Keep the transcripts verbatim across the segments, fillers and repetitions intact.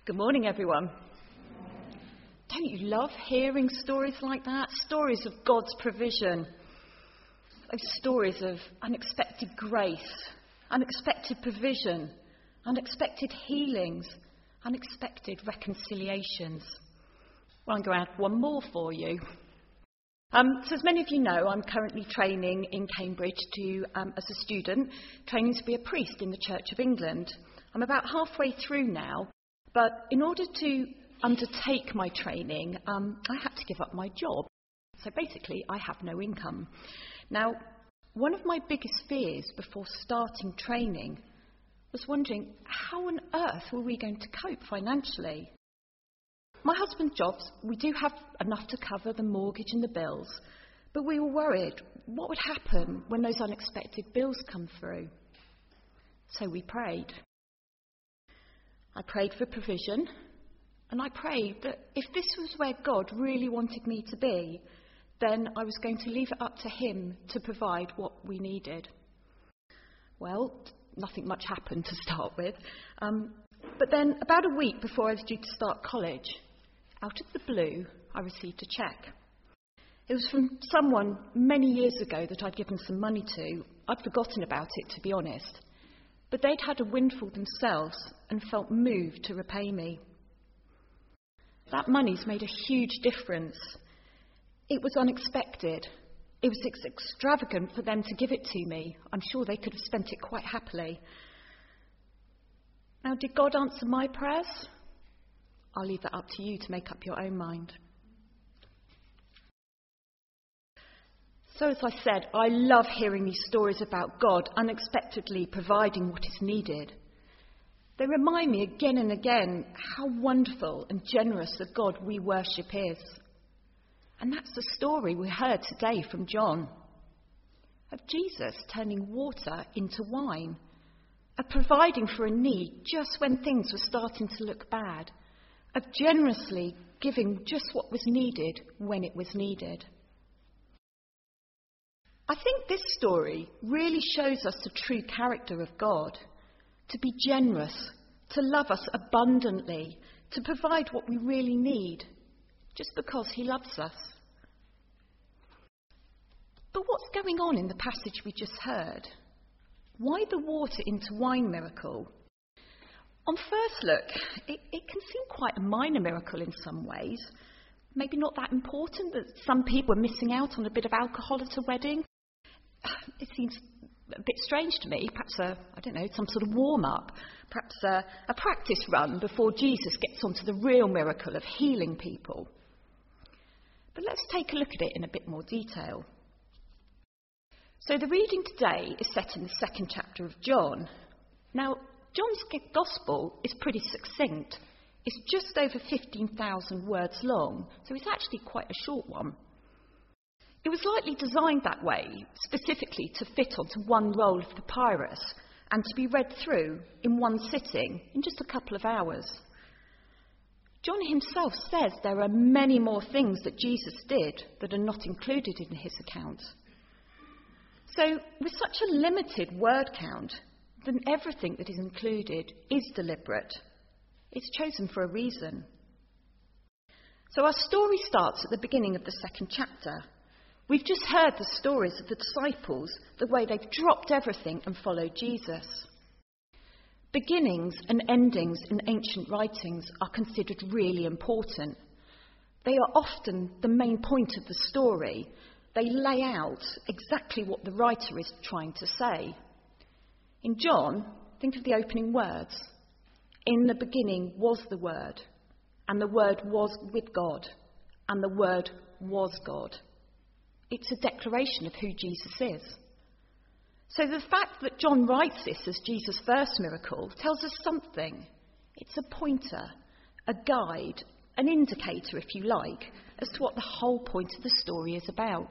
Good morning, everyone. Don't you love hearing stories like that? Stories of God's provision. Those stories of unexpected grace, unexpected provision, unexpected healings, unexpected reconciliations. Well, I'm going to add one more for you. Um, so as many of you know, I'm currently training in Cambridge to, um, as a student, training to be a priest in the Church of England. I'm about halfway through now. But in order to undertake my training, um, I had to give up my job. So basically, I have no income. Now, one of my biggest fears before starting training was wondering, how on earth were we going to cope financially? My husband's jobs, we do have enough to cover the mortgage and the bills, but we were worried, what would happen when those unexpected bills come through? So we prayed. I prayed for provision, and I prayed that if this was where God really wanted me to be, then I was going to leave it up to him to provide what we needed. Well, nothing much happened to start with. Um, but then, about a week before I was due to start college, out of the blue, I received a cheque. It was from someone many years ago that I'd given some money to. I'd forgotten about it, to be honest. But they'd had a windfall themselves and felt moved to repay me. That money's made a huge difference. It was unexpected. It was ex- extravagant for them to give it to me. I'm sure they could have spent it quite happily. Now, did God answer my prayers? I'll leave that up to you to make up your own mind. So as I said, I love hearing these stories about God unexpectedly providing what is needed. They remind me again and again how wonderful and generous a God we worship is. And that's the story we heard today from John. Of Jesus turning water into wine. Of providing for a need just when things were starting to look bad. Of generously giving just what was needed when it was needed. I think this story really shows us the true character of God. To be generous, to love us abundantly, to provide what we really need, just because he loves us. But what's going on in the passage we just heard? Why the water into wine miracle? On first look, it, it can seem quite a minor miracle in some ways. Maybe not that important that some people are missing out on a bit of alcohol at a wedding. It seems a bit strange to me. Perhaps, a, I don't know, some sort of warm-up. Perhaps a, a practice run before Jesus gets onto the real miracle of healing people. But let's take a look at it in a bit more detail. So the reading today is set in the second chapter of John. Now, John's Gospel is pretty succinct. It's just over fifteen thousand words long, so it's actually quite a short one. It was likely designed that way, specifically to fit onto one roll of papyrus and to be read through in one sitting in just a couple of hours. John himself says there are many more things that Jesus did that are not included in his account. So, with such a limited word count, then everything that is included is deliberate. It's chosen for a reason. So our story starts at the beginning of the second chapter. We've just heard the stories of the disciples, the way they've dropped everything and followed Jesus. Beginnings and endings in ancient writings are considered really important. They are often the main point of the story. They lay out exactly what the writer is trying to say. In John, think of the opening words. In the beginning was the Word, and the Word was with God, and the Word was God. It's a declaration of who Jesus is. So the fact that John writes this as Jesus' first miracle tells us something. It's a pointer, a guide, an indicator, if you like, as to what the whole point of the story is about.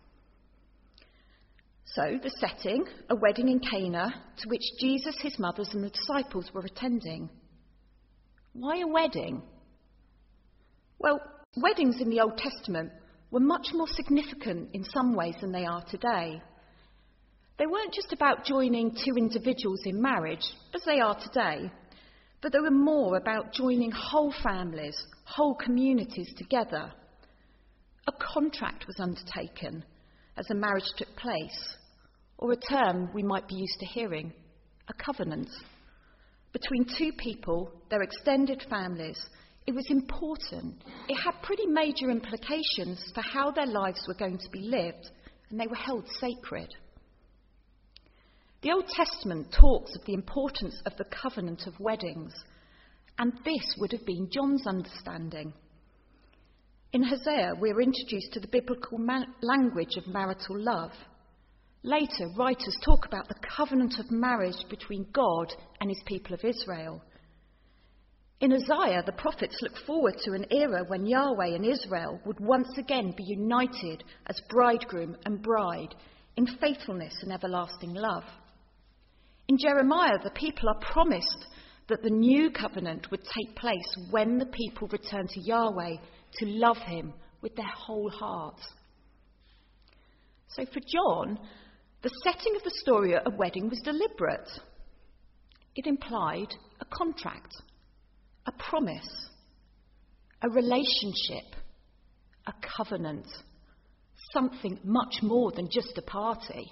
So the setting, a wedding in Cana, to which Jesus, his mothers and the disciples were attending. Why a wedding? Well, weddings in the Old Testament were much more significant in some ways than they are today. They weren't just about joining two individuals in marriage, as they are today, but they were more about joining whole families, whole communities together. A contract was undertaken as the marriage took place, or a term we might be used to hearing, a covenant. Between two people, their extended families, it was important. It had pretty major implications for how their lives were going to be lived, and they were held sacred. The Old Testament talks of the importance of the covenant of weddings, and this would have been John's understanding. In Hosea, we're introduced to the biblical ma- language of marital love. Later, writers talk about the covenant of marriage between God and his people of Israel. In Isaiah, the prophets look forward to an era when Yahweh and Israel would once again be united as bridegroom and bride in faithfulness and everlasting love. In Jeremiah, the people are promised that the new covenant would take place when the people return to Yahweh to love him with their whole hearts. So for John, the setting of the story at a wedding was deliberate. It implied a contract, a promise, a relationship, a covenant, something much more than just a party.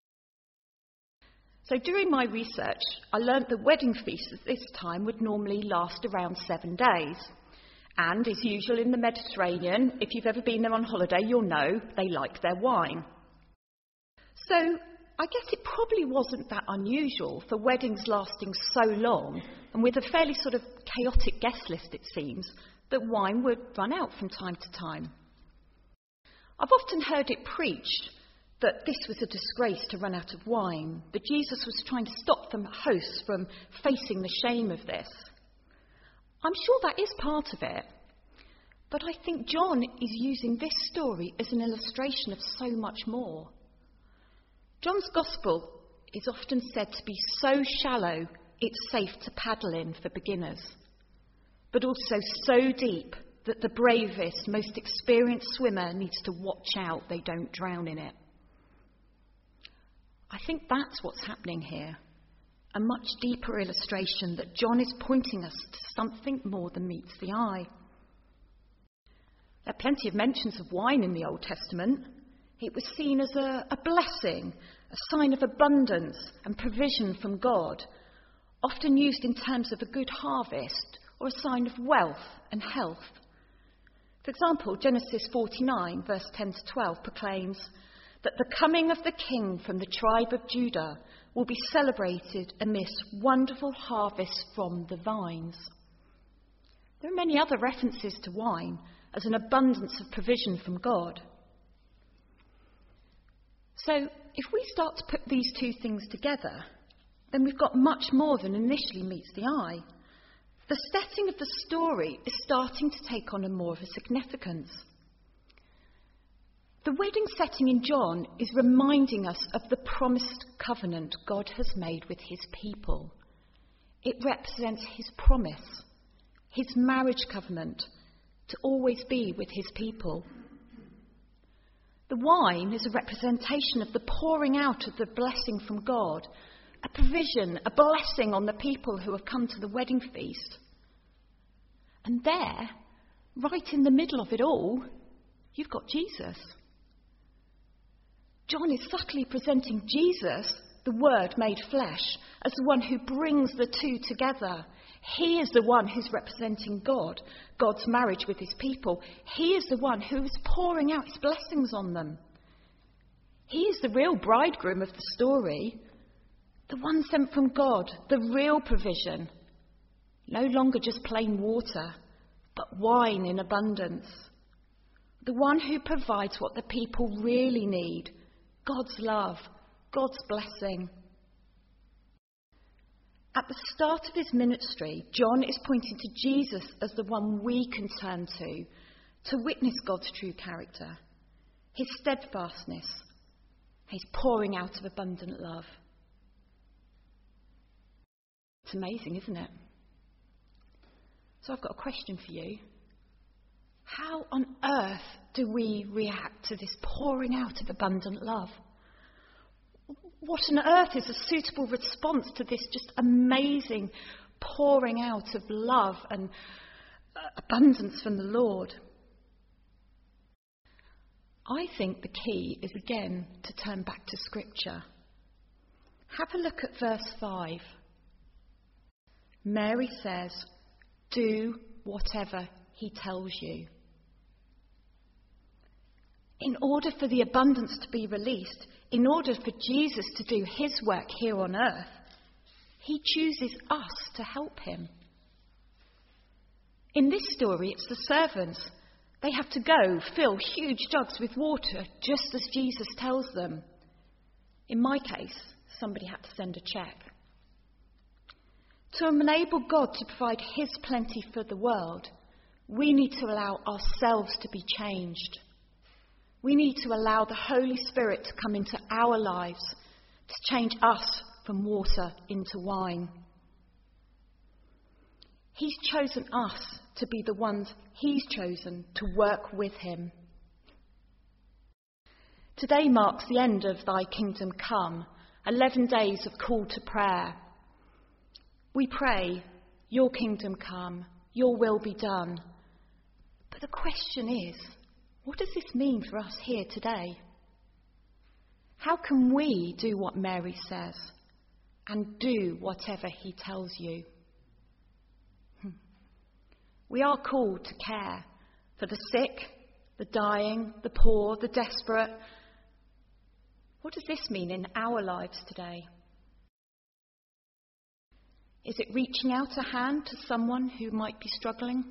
So during my research, I learnt that wedding feasts at this time would normally last around seven days. And, as usual in the Mediterranean, if you've ever been there on holiday, you'll know they like their wine. So I guess it probably wasn't that unusual for weddings lasting so long, and with a fairly sort of chaotic guest list, it seems, that wine would run out from time to time. I've often heard it preached that this was a disgrace to run out of wine, that Jesus was trying to stop the hosts from facing the shame of this. I'm sure that is part of it, but I think John is using this story as an illustration of so much more. John's Gospel is often said to be so shallow it's safe to paddle in for beginners, but also so deep that the bravest, most experienced swimmer needs to watch out they don't drown in it. I think that's what's happening here, a much deeper illustration that John is pointing us to something more than meets the eye. There are plenty of mentions of wine in the Old Testament. It was seen as a, a blessing, a sign of abundance and provision from God, often used in terms of a good harvest or a sign of wealth and health. For example, Genesis forty-nine, verse ten to twelve proclaims that the coming of the king from the tribe of Judah will be celebrated amidst wonderful harvests from the vines. There are many other references to wine as an abundance of provision from God. So, if we start to put these two things together, then we've got much more than initially meets the eye. The setting of the story is starting to take on a more of a significance. The wedding setting in John is reminding us of the promised covenant God has made with his people. It represents his promise, his marriage covenant, to always be with his people. The wine is a representation of the pouring out of the blessing from God, a provision, a blessing on the people who have come to the wedding feast. And there, right in the middle of it all, you've got Jesus. John is subtly presenting Jesus, the Word made flesh, as the one who brings the two together. He is the one who's representing God, God's marriage with his people. He is the one who is pouring out his blessings on them. He is the real bridegroom of the story, the one sent from God, the real provision. No longer just plain water, but wine in abundance. The one who provides what the people really need, God's love, God's blessing. At the start of his ministry, John is pointing to Jesus as the one we can turn to, to witness God's true character, his steadfastness, his pouring out of abundant love. It's amazing, isn't it? So I've got a question for you. How on earth do we react to this pouring out of abundant love? What on earth is a suitable response to this just amazing pouring out of love and abundance from the Lord. I think the key is again to turn back to Scripture. Have a look at verse five. Mary says, "Do whatever he tells you." In order for the abundance to be released, in order for Jesus to do his work here on earth, he chooses us to help him. In this story, it's the servants. They have to go fill huge jugs with water just as Jesus tells them. In my case, somebody had to send a cheque. To enable God to provide his plenty for the world, we need to allow ourselves to be changed. We need to allow the Holy Spirit to come into our lives, to change us from water into wine. He's chosen us to be the ones he's chosen to work with him. Today marks the end of Thy Kingdom Come, eleven days of call to prayer. We pray, your kingdom come, your will be done. But the question is, what does this mean for us here today? How can we do what Mary says and do whatever he tells you? We are called to care for the sick, the dying, the poor, the desperate. What does this mean in our lives today? Is it reaching out a hand to someone who might be struggling?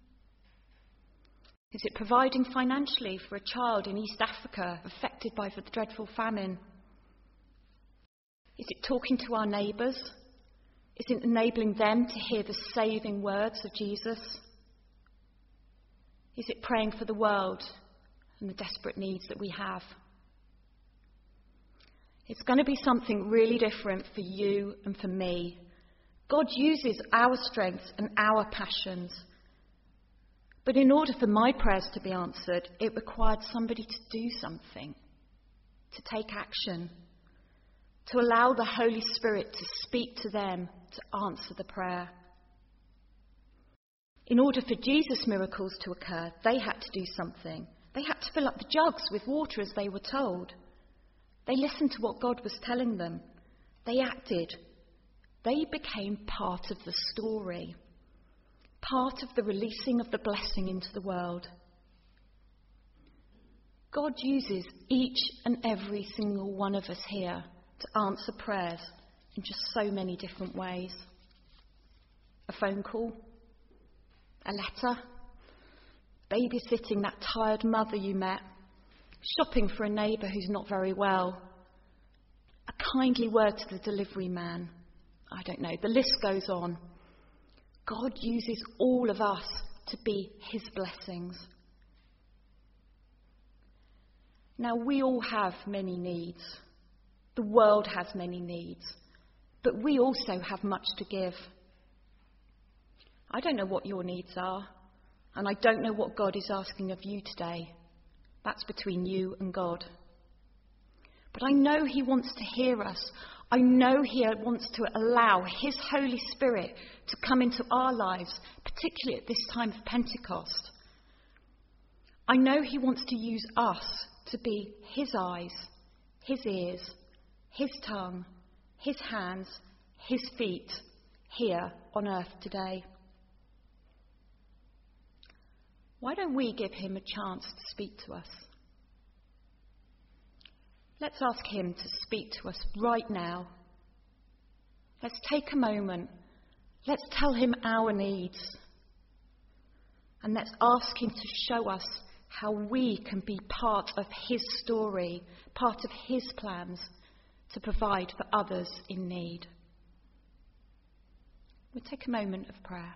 Is it providing financially for a child in East Africa affected by the dreadful famine? Is it talking to our neighbours? Is it enabling them to hear the saving words of Jesus? Is it praying for the world and the desperate needs that we have? It's going to be something really different for you and for me. God uses our strengths and our passions. But in order for my prayers to be answered, it required somebody to do something, to take action, to allow the Holy Spirit to speak to them, to answer the prayer. In order for Jesus' miracles to occur, they had to do something. They had to fill up the jugs with water as they were told. They listened to what God was telling them. They acted. They became part of the story, part of the releasing of the blessing into the world. God uses each and every single one of us here to answer prayers in just so many different ways. A phone call, a letter, babysitting that tired mother you met, shopping for a neighbour who's not very well, a kindly word to the delivery man. I don't know, the list goes on. God uses all of us to be his blessings. Now, we all have many needs. The world has many needs. But we also have much to give. I don't know what your needs are, and I don't know what God is asking of you today. That's between you and God. But I know he wants to hear us. I know he wants to allow his Holy Spirit to come into our lives, particularly at this time of Pentecost. I know he wants to use us to be his eyes, his ears, his tongue, his hands, his feet here on earth today. Why don't we give him a chance to speak to us? Let's ask him to speak to us right now. Let's take a moment. Let's tell him our needs. And let's ask him to show us how we can be part of his story, part of his plans to provide for others in need. We'll take a moment of prayer.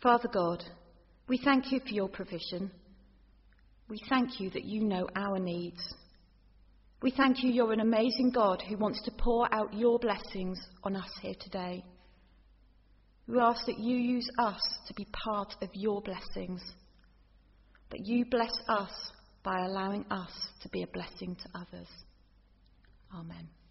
Father God, we thank you for your provision. We thank you that you know our needs. We thank you you're an amazing God who wants to pour out your blessings on us here today. We ask that you use us to be part of your blessings, that you bless us by allowing us to be a blessing to others. Amen.